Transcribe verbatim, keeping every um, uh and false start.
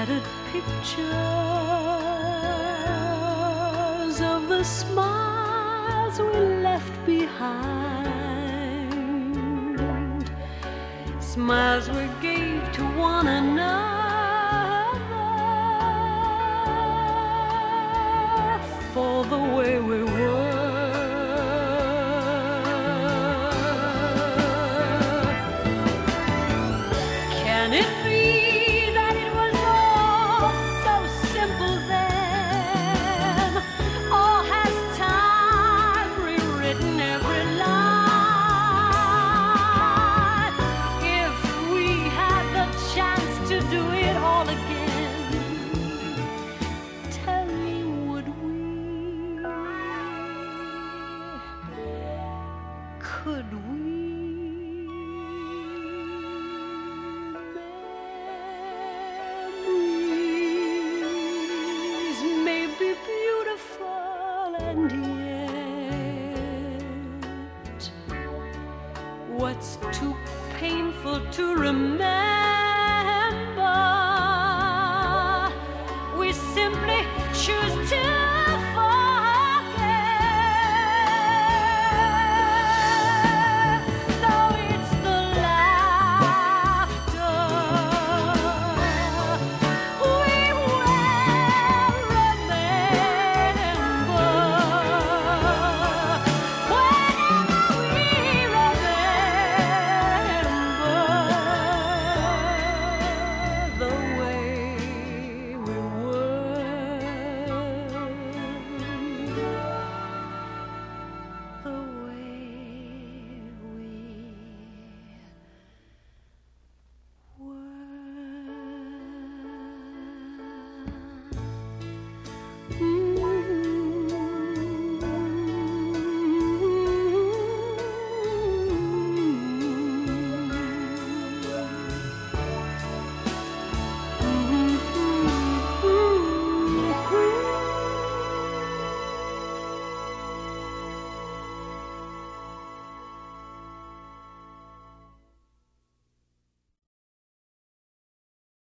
scattered pictures of the smiles we left behind, smiles we gave to one another for the way we were. Can it be that it was all so simple then? Or has time rewritten every line? If we had the chance to do it all again, tell me, would we? Could we? Memories may be beautiful, and yet what's too painful to remember